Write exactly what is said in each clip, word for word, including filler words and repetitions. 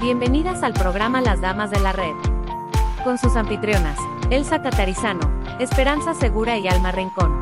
Bienvenidas al programa Las Damas de la Red. Con sus anfitrionas, Elsa Catarizano, Esperanza Segura y Alma Rincón.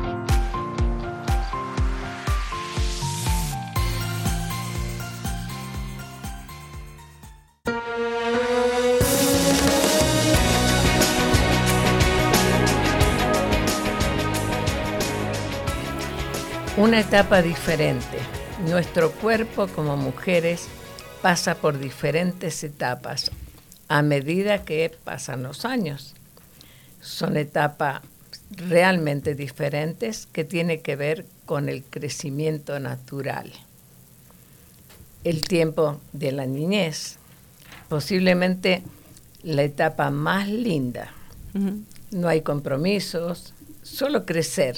Una etapa diferente. Nuestro cuerpo como mujeres pasa por diferentes etapas a medida que pasan los años. Son etapas realmente diferentes que tienen que ver con el crecimiento natural. El tiempo de la niñez, posiblemente la etapa más linda. Uh-huh. No hay compromisos, solo crecer.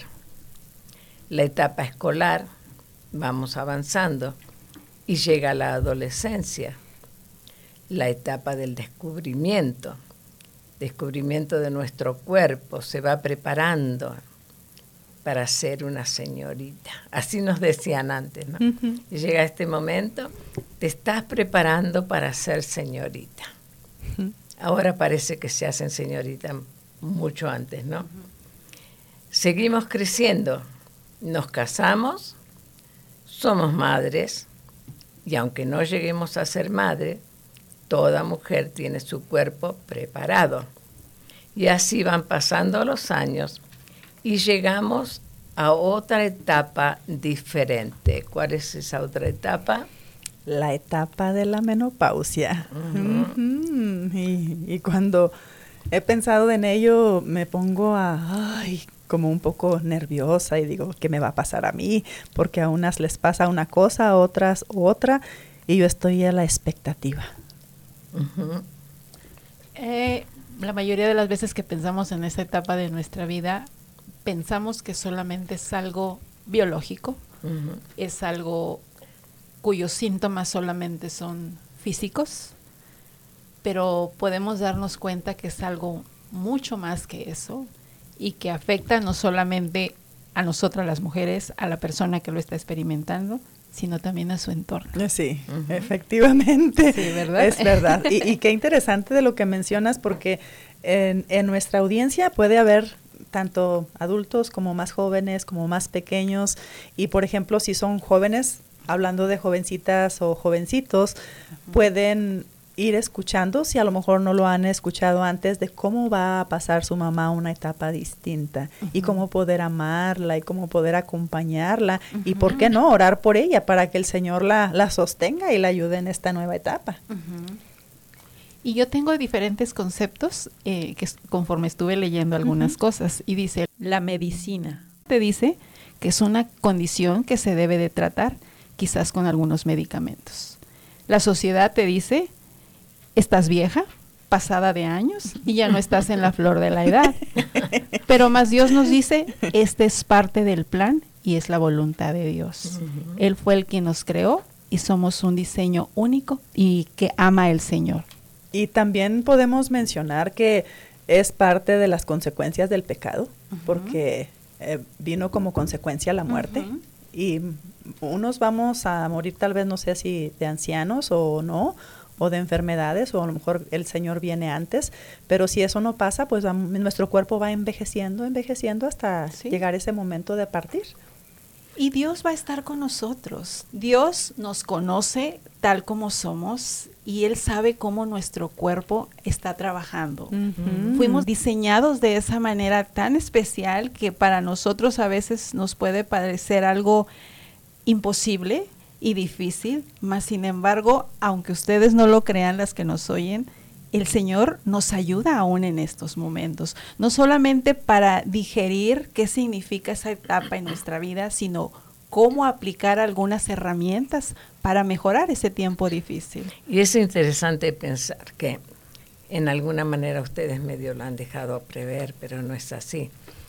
La etapa escolar, vamos avanzando, y llega la adolescencia, la etapa del descubrimiento, descubrimiento de nuestro cuerpo, se va preparando para ser una señorita. Así nos decían antes, ¿no? Uh-huh. Y llega este momento, te estás preparando para ser señorita. Uh-huh. Ahora parece que se hacen señorita mucho antes, ¿no? Uh-huh. Seguimos creciendo, nos casamos, somos madres, y aunque no lleguemos a ser madre, toda mujer tiene su cuerpo preparado. Y así van pasando los años y llegamos a otra etapa diferente. ¿Cuál es esa otra etapa? La etapa de la menopausia. Uh-huh. Uh-huh. Y, y cuando he pensado en ello, me pongo a... Ay, como un poco nerviosa y digo, ¿qué me va a pasar a mí? Porque a unas les pasa una cosa, a otras otra, y yo estoy a la expectativa. Uh-huh. Eh, la mayoría de las veces que pensamos en esta etapa de nuestra vida, pensamos que solamente es algo biológico, uh-huh. es algo cuyos síntomas solamente son físicos, pero podemos darnos cuenta que es algo mucho más que eso, y que afecta no solamente a nosotras las mujeres, a la persona que lo está experimentando, sino también a su entorno. Sí, uh-huh. efectivamente. Sí, ¿verdad? Es verdad. Y, y qué interesante de lo que mencionas, porque en, en nuestra audiencia puede haber tanto adultos como más jóvenes, como más pequeños, y por ejemplo, si son jóvenes, hablando de jovencitas o jovencitos, uh-huh. pueden ir escuchando, si a lo mejor no lo han escuchado antes, de cómo va a pasar su mamá una etapa distinta, uh-huh. y cómo poder amarla y cómo poder acompañarla, uh-huh. y por qué no orar por ella para que el Señor la, la sostenga y la ayude en esta nueva etapa. Uh-huh. Y yo tengo diferentes conceptos eh, que conforme estuve leyendo algunas uh-huh. cosas, y dice, la medicina te dice que es una condición que se debe de tratar, quizás con algunos medicamentos. La sociedad te dice, estás vieja, pasada de años, y ya no estás en la flor de la edad. Pero más Dios nos dice, este es parte del plan y es la voluntad de Dios. Uh-huh. Él fue el quien nos creó y somos un diseño único y que ama el Señor. Y también podemos mencionar que es parte de las consecuencias del pecado, uh-huh. porque eh, vino como consecuencia la muerte. Uh-huh. Y unos vamos a morir tal vez, no sé si de ancianos o no, o de enfermedades, o a lo mejor el Señor viene antes, pero si eso no pasa, pues va, nuestro cuerpo va envejeciendo, envejeciendo hasta ¿sí? llegar ese momento de partir. Y Dios va a estar con nosotros. Dios nos conoce tal como somos y Él sabe cómo nuestro cuerpo está trabajando. Uh-huh. Fuimos diseñados de esa manera tan especial que para nosotros a veces nos puede parecer algo imposible y difícil, mas sin embargo, aunque ustedes no lo crean, las que nos oyen, el Señor nos ayuda aún en estos momentos, no solamente para digerir qué significa esa etapa en nuestra vida, sino cómo aplicar algunas herramientas para mejorar ese tiempo difícil. Y es interesante pensar que en alguna manera ustedes medio lo han dejado prever, pero no es así.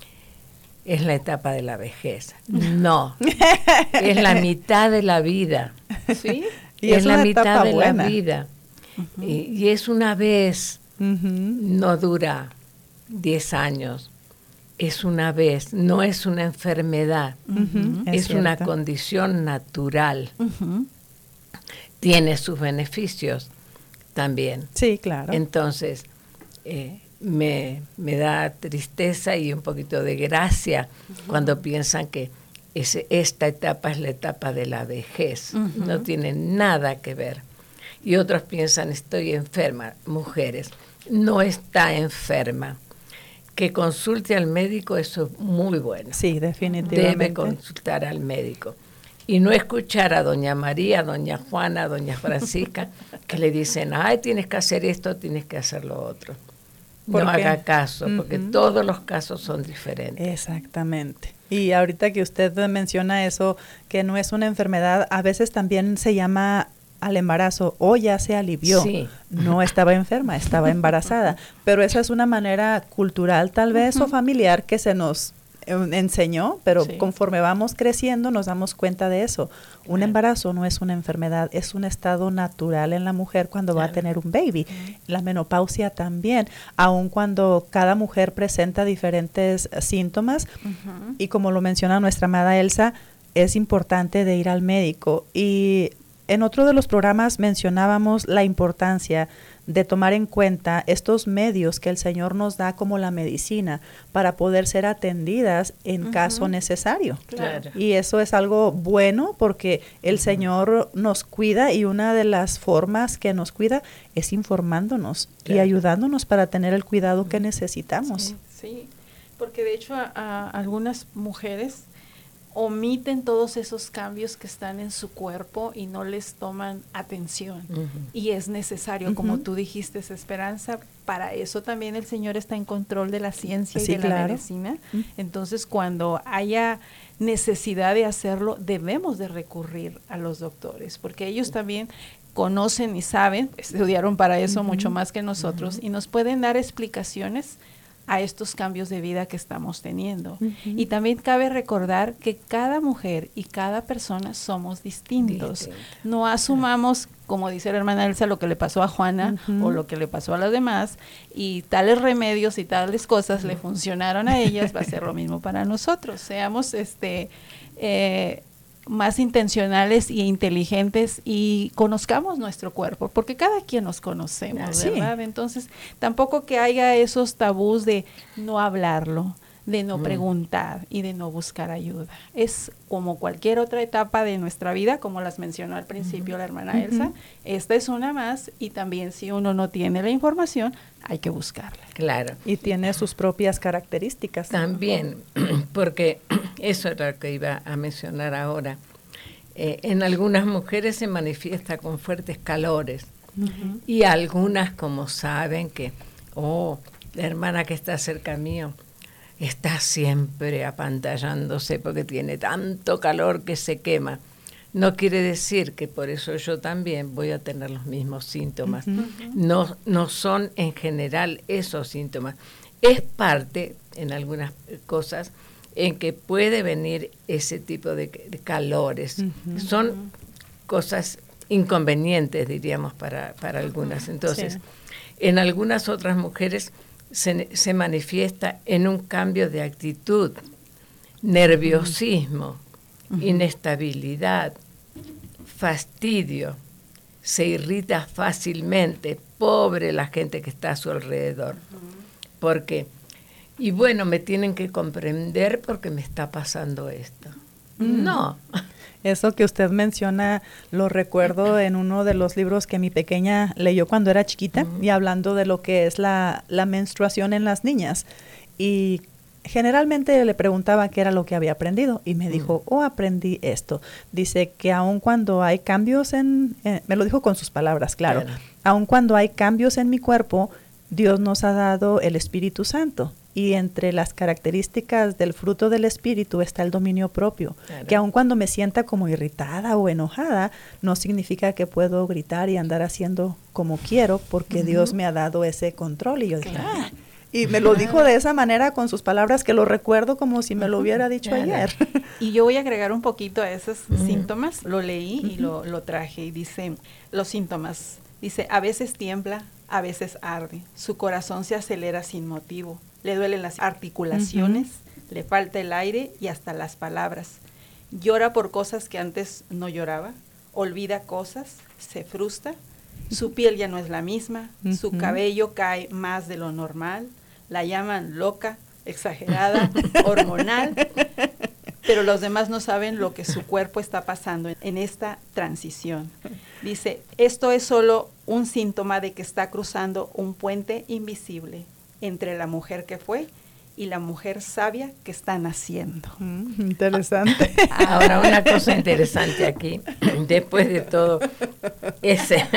Es la etapa de la vejez. No, es la mitad de la vida. ¿Sí? Y es, es la mitad de buena. la vida. Uh-huh. y, y es una vez, uh-huh. no dura diez años, es una vez, no es una enfermedad, uh-huh. es, es una condición natural. Uh-huh. Tiene sus beneficios, también. Sí, claro. Entonces, eh, me, me da tristeza y un poquito de gracia uh-huh. cuando piensan que ese, esta etapa es la etapa de la vejez. Uh-huh. No tiene nada que ver. Y otros piensan, estoy enferma. Mujeres, no está enferma. Que consulte al médico, eso es muy bueno. Sí, definitivamente. Debe consultar al médico. Y no escuchar a doña María, a doña Juana, a doña Francisca, que le dicen, ay, tienes que hacer esto, tienes que hacer lo otro. No haga caso, porque uh-huh. todos los casos son diferentes. Exactamente. Y ahorita que usted menciona eso, que no es una enfermedad, a veces también se llama al embarazo, o ya se alivió, sí. no estaba enferma, estaba embarazada, pero esa es una manera cultural tal vez uh-huh. o familiar que se nos enseñó, pero sí. conforme vamos creciendo nos damos cuenta de eso. Un claro. embarazo no es una enfermedad, es un estado natural en la mujer cuando claro. va a tener un baby. Uh-huh. La menopausia también, aun cuando cada mujer presenta diferentes síntomas, uh-huh. y como lo menciona nuestra amada Elsa, es importante de ir al médico. Y en otro de los programas mencionábamos la importancia de tomar en cuenta estos medios que el Señor nos da como la medicina para poder ser atendidas en uh-huh. caso necesario. Claro. Y eso es algo bueno porque el uh-huh. Señor nos cuida y una de las formas que nos cuida es informándonos claro. y ayudándonos para tener el cuidado uh-huh. que necesitamos. Sí, sí, porque de hecho a, a algunas mujeres omiten todos esos cambios que están en su cuerpo y no les toman atención. Uh-huh. Y es necesario, uh-huh. como tú dijiste, Esperanza, para eso también el Señor está en control de la ciencia sí, y de claro. la medicina. Uh-huh. Entonces, cuando haya necesidad de hacerlo, debemos de recurrir a los doctores, porque ellos uh-huh. también conocen y saben, estudiaron para eso uh-huh. mucho más que nosotros, uh-huh. y nos pueden dar explicaciones a estos cambios de vida que estamos teniendo. Uh-huh. Y también cabe recordar que cada mujer y cada persona somos distintos. Distinto. No asumamos, como dice la hermana Elsa, lo que le pasó a Juana uh-huh. o lo que le pasó a las demás, y tales remedios y tales cosas uh-huh. le funcionaron a ellas, va a ser lo mismo para nosotros. Seamos este eh, más intencionales y inteligentes y conozcamos nuestro cuerpo, porque cada quien nos conocemos, sí. ¿verdad? Entonces, tampoco que haya esos tabús de no hablarlo, de no mm. preguntar y de no buscar ayuda. Es como cualquier otra etapa de nuestra vida, como las mencionó al principio uh-huh. la hermana uh-huh. Elsa, esta es una más, y también si uno no tiene la información, hay que buscarla. Claro. Y tiene sus propias características. También, porque eso era lo que iba a mencionar ahora. Eh, en algunas mujeres se manifiesta con fuertes calores uh-huh. y algunas, como saben que, oh, la hermana que está cerca mío está siempre apantallándose porque tiene tanto calor que se quema. No quiere decir que por eso yo también voy a tener los mismos síntomas. Uh-huh. No, no son en general esos síntomas. Es parte, en algunas cosas, en que puede venir ese tipo de, de calores. Uh-huh. Son cosas inconvenientes, diríamos, para, para algunas. Entonces, sí. en algunas otras mujeres se, se manifiesta en un cambio de actitud, nerviosismo, uh-huh. inestabilidad, fastidio, se irrita fácilmente, pobre la gente que está a su alrededor. Uh-huh. Porque, y bueno, me tienen que comprender porque me está pasando esto. Uh-huh. No. Eso que usted menciona lo recuerdo en uno de los libros que mi pequeña leyó cuando era chiquita, uh-huh. y hablando de lo que es la, la menstruación en las niñas. Y generalmente le preguntaba qué era lo que había aprendido y me dijo, oh, aprendí esto. Dice que aun cuando hay cambios en, eh, me lo dijo con sus palabras, claro, claro, aun cuando hay cambios en mi cuerpo, Dios nos ha dado el Espíritu Santo. Y entre las características del fruto del Espíritu está el dominio propio, claro. que aun cuando me sienta como irritada o enojada, no significa que puedo gritar y andar haciendo como quiero, porque uh-huh. Dios me ha dado ese control. Y yo dije, claro. ah, y me lo dijo de esa manera con sus palabras que lo recuerdo como si me lo hubiera dicho claro. ayer. Y yo voy a agregar un poquito a esos uh-huh. síntomas, lo leí uh-huh. y lo, lo traje, y dice, los síntomas, dice, a veces tiembla, a veces arde, su corazón se acelera sin motivo, le duelen las articulaciones, uh-huh. le falta el aire y hasta las palabras. Llora por cosas que antes no lloraba, olvida cosas, se frustra Su piel ya no es la misma, Uh-huh. su cabello cae más de lo normal, la llaman loca, exagerada, hormonal, pero los demás no saben lo que su cuerpo está pasando en esta transición. Dice, esto es solo un síntoma de que está cruzando un puente invisible entre la mujer que fue y la mujer sabia que está naciendo. Mm, interesante. Ahora, una cosa interesante aquí, después de todo ese,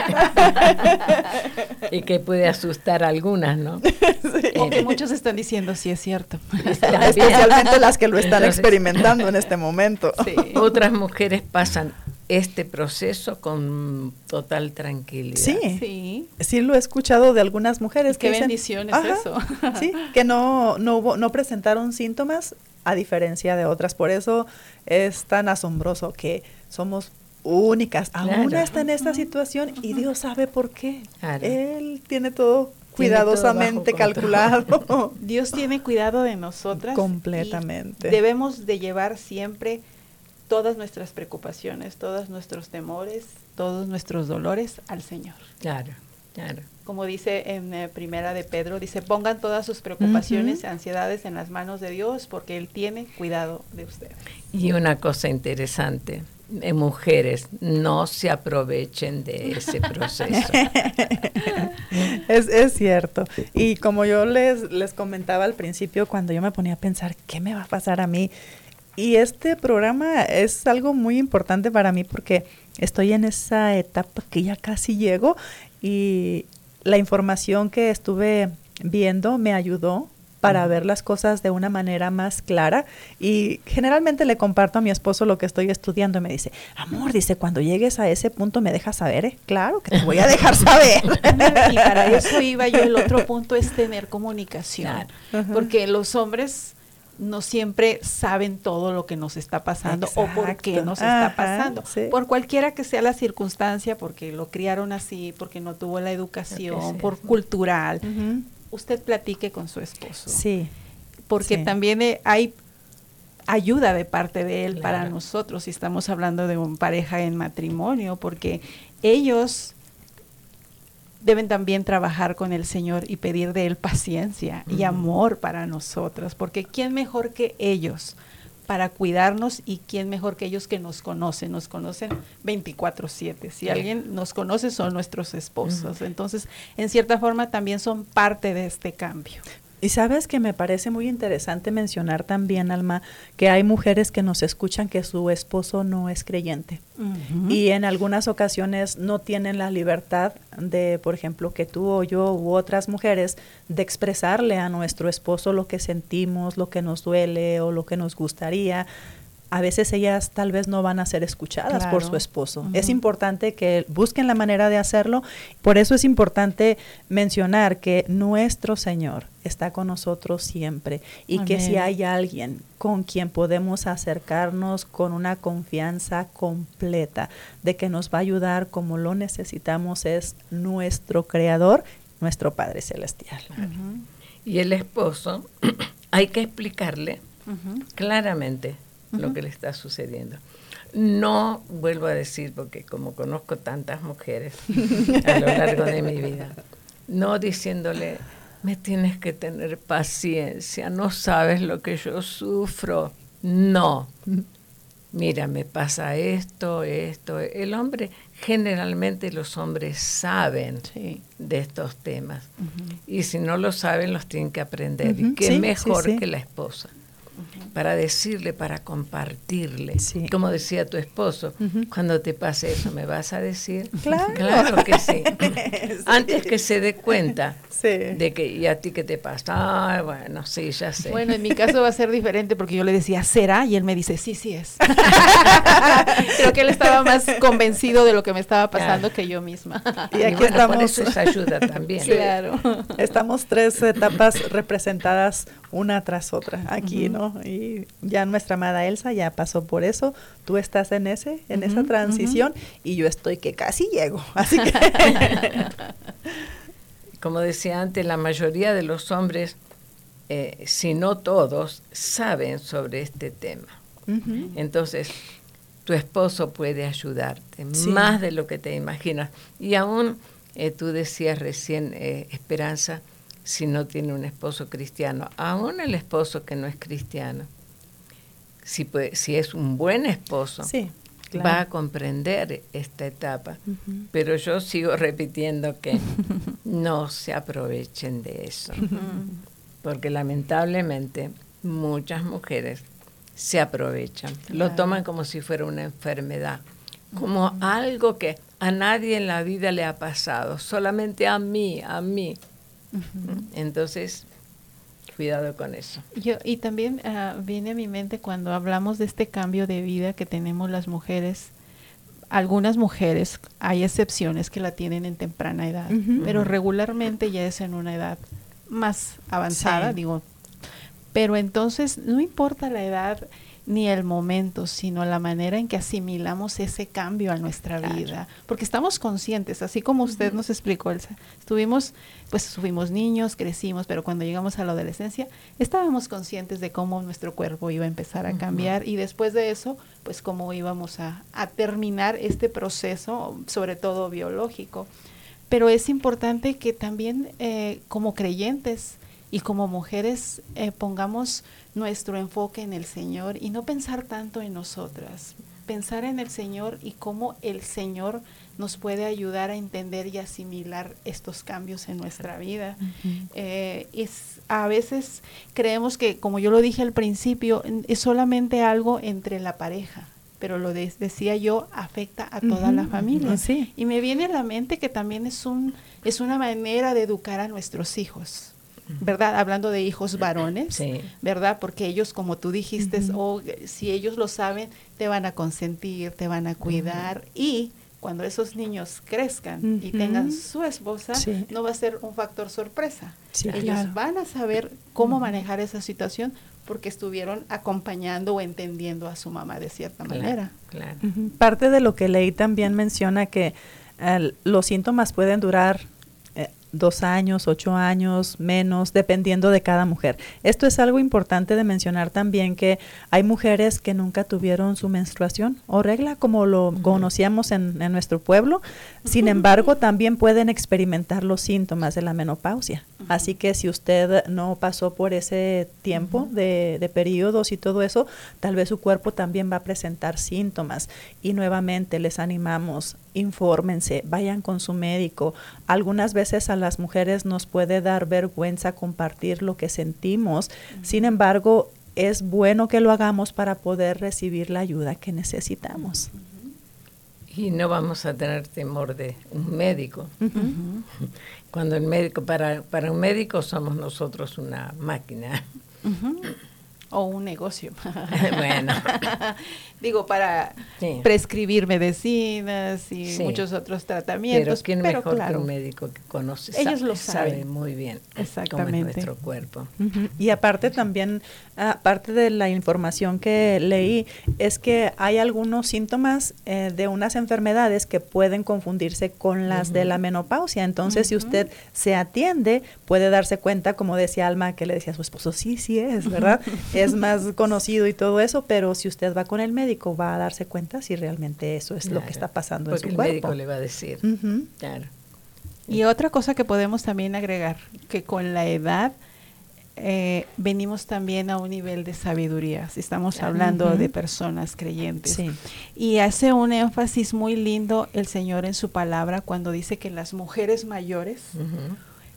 y que puede asustar a algunas, ¿no? Sí. O que muchos están diciendo, sí es cierto. También. Especialmente las que lo están Entonces, experimentando en este momento. Sí. Otras mujeres pasan este proceso con total tranquilidad. Sí. Sí. Sí, lo he escuchado de algunas mujeres Qué que dicen, bendición es ajá, eso. sí, que no, no, hubo- no presentaron síntomas a diferencia de otras. Por eso es tan asombroso que somos únicas. Aún Claro. está en esta situación y Dios sabe por qué. Claro. Él tiene todo Tiene todo cuidadosamente bajo control. calculado. Dios tiene cuidado de nosotras. Completamente. Y debemos de llevar siempre todas nuestras preocupaciones, todos nuestros temores, todos nuestros dolores al Señor. Claro, claro. Como dice en eh, Primera de Pedro, dice, pongan todas sus preocupaciones y Ujú. ansiedades en las manos de Dios porque Él tiene cuidado de ustedes. Y una cosa interesante, eh, mujeres, no se aprovechen de ese proceso. Es, es cierto. Y como yo les, les comentaba al principio, cuando yo me ponía a pensar, ¿qué me va a pasar a mí? Y este programa es algo muy importante para mí porque estoy en esa etapa que ya casi llego y la información que estuve viendo me ayudó para ver las cosas de una manera más clara y generalmente le comparto a mi esposo lo que estoy estudiando y me dice, amor, dice, cuando llegues a ese punto me dejas saber, ¿eh? Claro que te voy a dejar saber. Y para eso iba yo, el otro punto es tener comunicación, Claro. Ajá. porque los hombres no siempre saben todo lo que nos está pasando o por qué Exacto. nos está Ajá, pasando, sí. por cualquiera que sea la circunstancia, porque lo criaron así, porque no tuvo la educación, Lo que sea. por cultural. Ujú. Usted platique con su esposo, Sí. porque sí. también eh, hay ayuda de parte de él para Claro. nosotros, si estamos hablando de una pareja en matrimonio, porque ellos deben también trabajar con el Señor y pedir de Él paciencia y Ujú. amor para nosotras, porque ¿quién mejor que ellos para cuidarnos y quién mejor que ellos que nos conocen? Nos conocen veinticuatro siete. Si Sí. alguien nos conoce son nuestros esposos. Entonces, en cierta forma también son parte de este cambio. Y sabes que me parece muy interesante mencionar también, Alma, que hay mujeres que nos escuchan que su esposo no es creyente. Y en algunas ocasiones no tienen la libertad de, por ejemplo, que tú o yo u otras mujeres, de expresarle a nuestro esposo lo que sentimos, lo que nos duele o lo que nos gustaría. A veces ellas tal vez no van a ser escuchadas por Claro. su esposo. Ujú. Es importante que busquen la manera de hacerlo. Por eso es importante mencionar que nuestro Señor está con nosotros siempre y que si Amén. hay alguien con quien podemos acercarnos con una confianza completa de que nos va a ayudar como lo necesitamos es nuestro Creador, nuestro Padre Celestial. Ujú, Y el esposo, hay que explicarle ujú. claramente lo Ujú. que le está sucediendo. No, vuelvo a decir, porque como conozco tantas mujeres a lo largo de mi vida, no diciéndole, me tienes que tener paciencia, no sabes lo que yo sufro. No. Mira, me pasa esto, esto. El hombre, generalmente los hombres saben Sí. de estos temas. Ujú. Y si no lo saben, los tienen que aprender. Ujú, Y qué sí, mejor sí, sí. que la esposa. Para decirle, para compartirle. Sí. Como decía tu esposo, Ujú. cuando te pase eso, ¿me vas a decir? Claro. Claro que sí. Sí. Antes que se dé cuenta Sí. de que, ¿y a ti qué te pasa? Ay, bueno, sí, ya sé. Bueno, en mi caso va a ser diferente porque yo le decía, ¿será? Y él me dice, sí, sí es. Creo que él estaba más convencido de lo que me estaba pasando Claro. que yo misma. Y aquí bueno, estamos. por eso esa ayuda también. Claro. Estamos tres etapas representadas una tras otra aquí, Ujú. ¿no? Y ya nuestra amada Elsa ya pasó por eso. Tú estás en ese, en esa Ujú, transición y yo estoy que casi llego. Así que Como decía antes, la mayoría de los hombres, eh, si no todos, saben sobre este tema. Ujú. Entonces, tu esposo puede ayudarte Sí. más de lo que te imaginas. Y aún Eh, tú decías recién, eh, Esperanza, si no tiene un esposo cristiano, aún el esposo que no es cristiano, si, puede, si es un buen esposo, sí, claro, va a comprender esta etapa. uh-huh. Pero yo sigo repitiendo que no se aprovechen de eso, uh-huh. porque lamentablemente muchas mujeres se aprovechan, claro. lo toman como si fuera una enfermedad, como uh-huh. algo que a nadie en la vida le ha pasado, solamente a mí, a mí. Uh-huh. Entonces, cuidado con eso. Yo, y también uh, viene a mi mente cuando hablamos de este cambio de vida que tenemos las mujeres. Algunas mujeres, hay excepciones que la tienen en temprana edad, uh-huh. pero regularmente ya es en una edad más avanzada, sí. digo. Pero entonces no importa la edad ni el momento, sino la manera en que asimilamos ese cambio a nuestra claro. vida, porque estamos conscientes, así como usted uh-huh. nos explicó, Elsa, estuvimos, pues fuimos niños, crecimos, pero cuando llegamos a la adolescencia, estábamos conscientes de cómo nuestro cuerpo iba a empezar a uh-huh. cambiar, y después de eso, pues cómo íbamos a, a terminar este proceso, sobre todo biológico. Pero es importante que también eh, como creyentes y como mujeres eh, pongamos nuestro enfoque en el Señor y no pensar tanto en nosotras, pensar en el Señor y cómo el Señor nos puede ayudar a entender y asimilar estos cambios en nuestra vida. Uh-huh. Eh, es, a veces creemos que, como yo lo dije al principio, es solamente algo entre la pareja, pero lo de, decía yo, afecta a toda uh-huh. la familia. Sí. Y me viene a la mente que también es, un, es una manera de educar a nuestros hijos, ¿verdad? Hablando de hijos varones, sí. ¿verdad? Porque ellos, como tú dijiste, uh-huh. oh, si ellos lo saben, te van a consentir, te van a cuidar, uh-huh. y cuando esos niños crezcan uh-huh. y tengan su esposa, sí. no va a ser un factor sorpresa. Sí, ellos claro. van a saber cómo uh-huh. manejar esa situación porque estuvieron acompañando o entendiendo a su mamá de cierta claro, manera. Claro. Uh-huh. Parte de lo que leí también menciona que eh, los síntomas pueden durar dos años, ocho años, menos, dependiendo de cada mujer. Esto es algo importante de mencionar también, que hay mujeres que nunca tuvieron su menstruación o regla, como lo uh-huh. conocíamos en, en nuestro pueblo. Sin uh-huh. embargo, también pueden experimentar los síntomas de la menopausia. Uh-huh. Así que si usted no pasó por ese tiempo uh-huh. de, de periodos y todo eso, tal vez su cuerpo también va a presentar síntomas. Y nuevamente les animamos, infórmense, vayan con su médico. Algunas veces a las mujeres nos puede dar vergüenza compartir lo que sentimos. Uh-huh. Sin embargo, es bueno que lo hagamos para poder recibir la ayuda que necesitamos. Uh-huh. Y no vamos a tener temor de un médico. Uh-huh. Cuando el médico, para, para un médico somos nosotros una máquina. Uh-huh. O un negocio. Bueno. Digo, para sí. prescribir medicinas y sí. muchos otros tratamientos. Pero quién pero mejor claro, que un médico que conoce, ellos sabe, lo saben. sabe muy bien Exactamente. cómo es nuestro cuerpo. Uh-huh. Y aparte también, aparte de la información que leí, es que hay algunos síntomas eh, de unas enfermedades que pueden confundirse con las uh-huh. de la menopausia. Entonces, uh-huh. si usted se atiende, puede darse cuenta, como decía Alma, que le decía a su esposo, sí, sí es, ¿verdad? Es más conocido y todo eso, pero si usted va con el médico, va a darse cuenta si realmente eso es claro, lo que está pasando en su cuerpo. cuerpo. Porque el médico le va a decir. Uh-huh. Claro. Y otra cosa que podemos también agregar, que con la edad eh, venimos también a un nivel de sabiduría, si estamos hablando uh-huh. de personas creyentes. Sí. Y hace un énfasis muy lindo el Señor en su palabra cuando dice que las mujeres mayores uh-huh.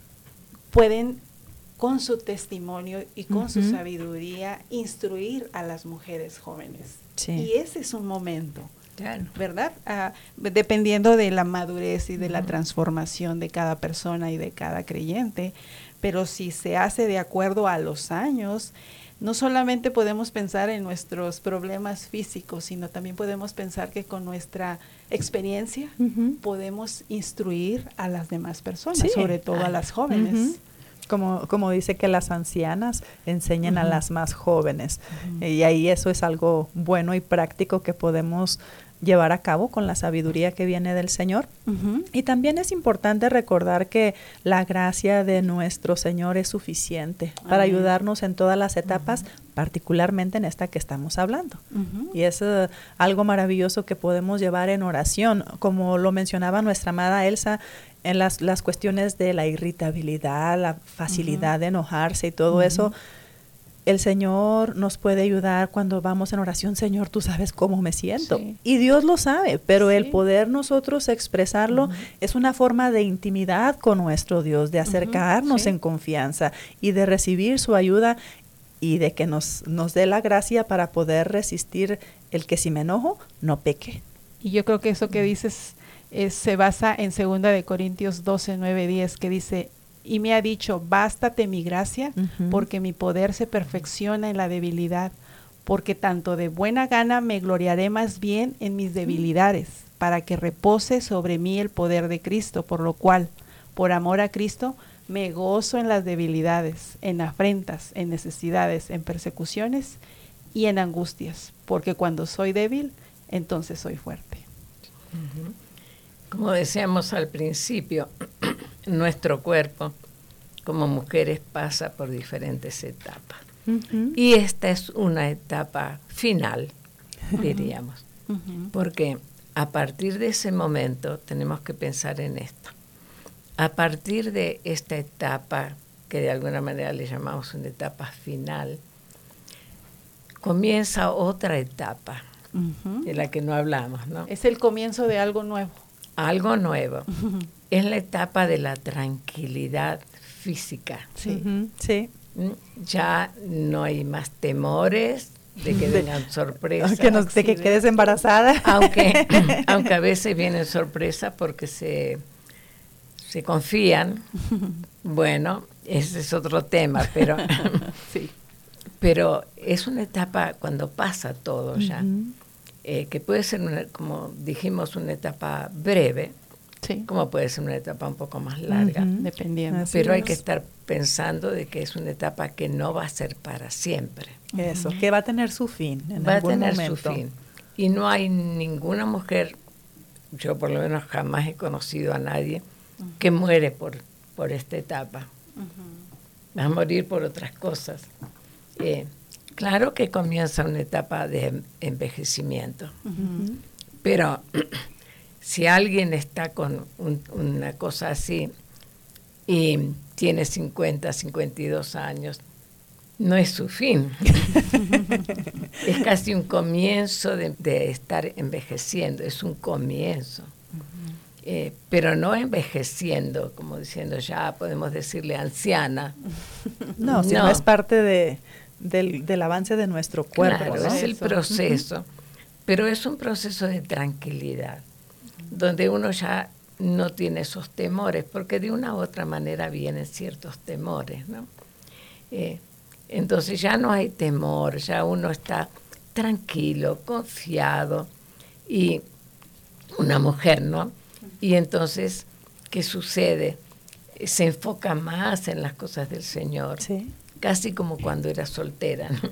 pueden, con su testimonio y con uh-huh. su sabiduría, instruir a las mujeres jóvenes. Sí. Y ese es un momento, claro. ¿verdad? Uh, dependiendo de la madurez y de uh-huh. la transformación de cada persona y de cada creyente. Pero si se hace de acuerdo a los años, no solamente podemos pensar en nuestros problemas físicos, sino también podemos pensar que con nuestra experiencia uh-huh. podemos instruir a las demás personas, sí. sobre todo ah. a las jóvenes. Uh-huh. Como, como dice que las ancianas enseñan uh-huh. a las más jóvenes. Uh-huh. Y ahí eso es algo bueno y práctico que podemos llevar a cabo con la sabiduría que viene del Señor. Uh-huh. Y también es importante recordar que la gracia de nuestro Señor es suficiente Amén. Para ayudarnos en todas las etapas, uh-huh. particularmente en esta que estamos hablando. Uh-huh. Y es uh, algo maravilloso que podemos llevar en oración, como lo mencionaba nuestra amada Elsa, en las, las cuestiones de la irritabilidad, la facilidad uh-huh. de enojarse y todo uh-huh. eso. El Señor nos puede ayudar cuando vamos en oración. Señor, tú sabes cómo me siento. Sí. Y Dios lo sabe, pero sí. el poder nosotros expresarlo uh-huh. es una forma de intimidad con nuestro Dios, de acercarnos uh-huh. sí. en confianza y de recibir su ayuda y de que nos, nos dé la gracia para poder resistir el que si me enojo, no peque. Y yo creo que eso que dices es, se basa en segunda de Corintios doce, nueve, diez, que dice... Y me ha dicho, bástate mi gracia, uh-huh. porque mi poder se perfecciona en la debilidad, porque tanto de buena gana me gloriaré más bien en mis debilidades, para que repose sobre mí el poder de Cristo, por lo cual, por amor a Cristo, me gozo en las debilidades, en afrentas, en necesidades, en persecuciones y en angustias, porque cuando soy débil, entonces soy fuerte. Uh-huh. Como decíamos al principio, nuestro cuerpo como mujeres pasa por diferentes etapas. Uh-huh. Y esta es una etapa final, diríamos. Uh-huh. Porque a partir de ese momento tenemos que pensar en esto. A partir de esta etapa, que de alguna manera le llamamos una etapa final, comienza otra etapa, uh-huh. de la que no hablamos, ¿no? Es el comienzo de algo nuevo. Algo nuevo. Uh-huh. Es la etapa de la tranquilidad física. Sí. Uh-huh. Sí. Ya no hay más temores de que vengan sorpresas. Que nos, de que quedes embarazada. Aunque, aunque a veces vienen sorpresas porque se, se confían. Bueno, ese es otro tema, pero, sí. pero es una etapa cuando pasa todo ya. Uh-huh. Eh, que puede ser, una, como dijimos, una etapa breve, sí. como puede ser una etapa un poco más larga, uh-huh. dependiendo. Así pero es. Hay que estar pensando de que es una etapa que no va a ser para siempre. Eso, uh-huh. que va a tener su fin en va algún a tener momento. su fin. Y no hay ninguna mujer, yo por lo menos jamás he conocido a nadie, uh-huh. que muere por, por esta etapa. Uh-huh. Va a morir por otras cosas. Eh, Claro que comienza una etapa de envejecimiento, uh-huh. pero si alguien está con un, una cosa así y tiene cincuenta, cincuenta y dos años, no es su fin. Es casi un comienzo de, de estar envejeciendo, es un comienzo. Uh-huh. Eh, pero no envejeciendo, como diciendo ya podemos decirle anciana. No, no. sino es parte de... Del, del avance de nuestro cuerpo. Claro, ¿no? es el proceso, uh-huh. pero es un proceso de tranquilidad, uh-huh. donde uno ya no tiene esos temores, porque de una u otra manera vienen ciertos temores, ¿no? Eh, entonces ya no hay temor, ya uno está tranquilo, confiado, y una mujer, ¿no? Y entonces, ¿qué sucede? Se enfoca más en las cosas del Señor. Sí. Casi como cuando era soltera, ¿no?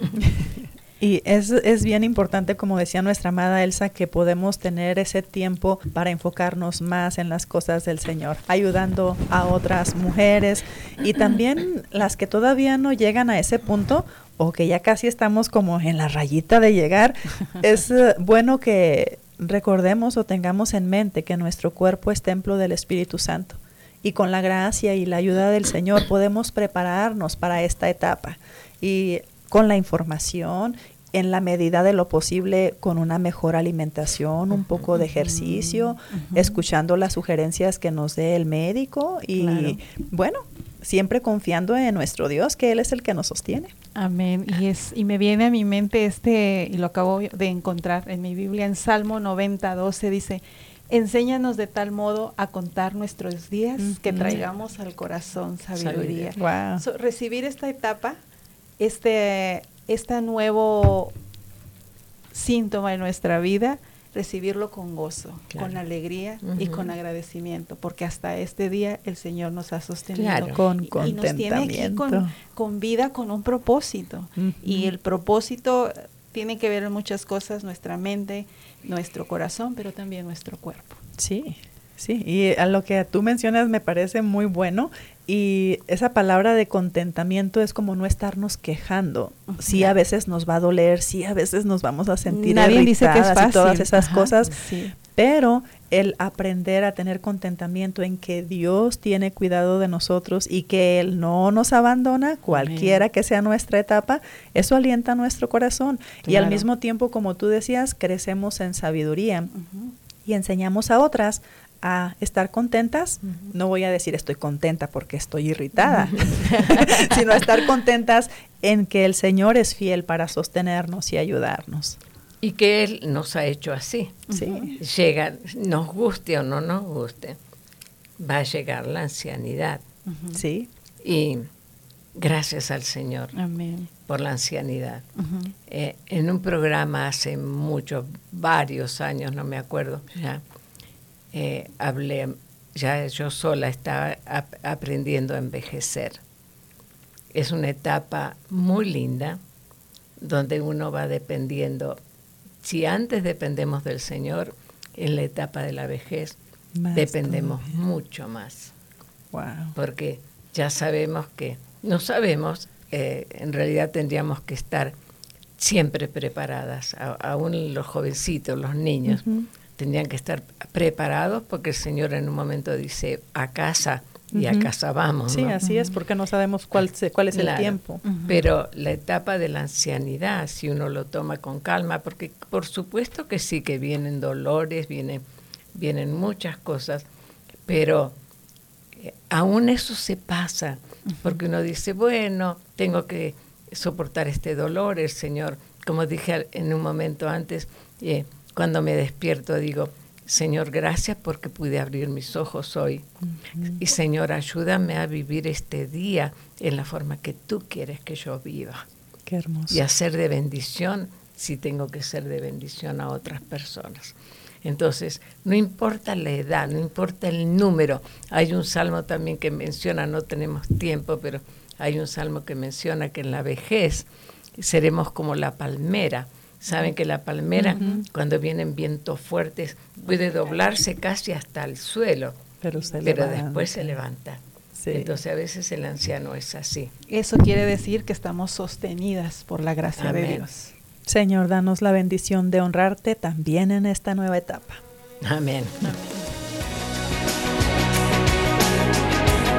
Y es, es bien importante, como decía nuestra amada Elsa, que podemos tener ese tiempo para enfocarnos más en las cosas del Señor, ayudando a otras mujeres y también las que todavía no llegan a ese punto o que ya casi estamos como en la rayita de llegar. Es uh, bueno que recordemos o tengamos en mente que nuestro cuerpo es templo del Espíritu Santo. Y con la gracia y la ayuda del Señor podemos prepararnos para esta etapa. Y con la información, en la medida de lo posible, con una mejor alimentación, un poco de ejercicio, uh-huh. escuchando las sugerencias que nos dé el médico. Y claro. bueno, siempre confiando en nuestro Dios, que Él es el que nos sostiene. Amén. Y, es, y me viene a mi mente este, y lo acabo de encontrar en mi Biblia, en Salmo noventa, doce, dice... Enséñanos de tal modo a contar nuestros días uh-huh. que traigamos al corazón sabiduría. Wow. So, recibir esta etapa, este, este nuevo síntoma en nuestra vida, recibirlo con gozo, claro. con alegría uh-huh. y con agradecimiento, porque hasta este día el Señor nos ha sostenido. Claro. Con y, y nos tiene aquí con, con vida, con un propósito. Uh-huh. Y el propósito tiene que ver en muchas cosas, nuestra mente, nuestro corazón, pero también nuestro cuerpo. Sí, sí, y a lo que tú mencionas me parece muy bueno, y esa palabra de contentamiento es como no estarnos quejando. Uh-huh. Sí, a veces nos va a doler, sí, a veces nos vamos a sentir Nadie irritadas dice que es fácil. Y todas esas Ajá, cosas, sí. Pero el aprender a tener contentamiento en que Dios tiene cuidado de nosotros y que Él no nos abandona, cualquiera Amén. Que sea nuestra etapa, eso alienta nuestro corazón. Claro. Y al mismo tiempo, como tú decías, crecemos en sabiduría uh-huh. y enseñamos a otras a estar contentas. Uh-huh. No voy a decir estoy contenta porque estoy irritada, uh-huh. sino estar contentas en que el Señor es fiel para sostenernos y ayudarnos. Y que Él nos ha hecho así. Sí. Llega, nos guste o no nos guste, va a llegar la ancianidad. Uh-huh. Sí. Y gracias al Señor Amén. Por la ancianidad. Uh-huh. Eh, en un programa hace muchos, varios años, no me acuerdo ya, eh, hablé, ya yo sola estaba ap- aprendiendo a envejecer. Es una etapa muy linda, donde uno va dependiendo. Si antes dependemos del Señor, en la etapa de la vejez más dependemos todavía. Mucho más. Wow. Porque ya sabemos que, no sabemos, eh, en realidad tendríamos que estar siempre preparadas. A, aún los jovencitos, los niños, uh-huh. tendrían que estar preparados porque el Señor en un momento dice, a casa, y uh-huh. a casa vamos. Sí, ¿no? así uh-huh. es, porque no sabemos cuál, se, cuál es claro. el tiempo. Uh-huh. Pero la etapa de la ancianidad, si uno lo toma con calma, porque por supuesto que sí, que vienen dolores, vienen, vienen muchas cosas, pero eh, aún eso se pasa, uh-huh. porque uno dice, bueno, tengo que soportar este dolor, el Señor, como dije en un momento antes, eh, cuando me despierto digo, Señor, gracias porque pude abrir mis ojos hoy. Uh-huh. Y Señor, ayúdame a vivir este día en la forma que tú quieres que yo viva. Qué hermoso. Y hacer de bendición si tengo que ser de bendición a otras personas. Entonces, no importa la edad, no importa el número. Hay un salmo también que menciona, no tenemos tiempo, pero hay un salmo que menciona que en la vejez seremos como la palmera. Saben que la palmera, uh-huh. cuando vienen vientos fuertes, puede doblarse casi hasta el suelo, pero, se pero levanta. después se levanta. Sí. Entonces a veces el anciano es así. Eso quiere decir que estamos sostenidas por la gracia Amén. de Dios. Señor, danos la bendición de honrarte también en esta nueva etapa. Amén. Amén.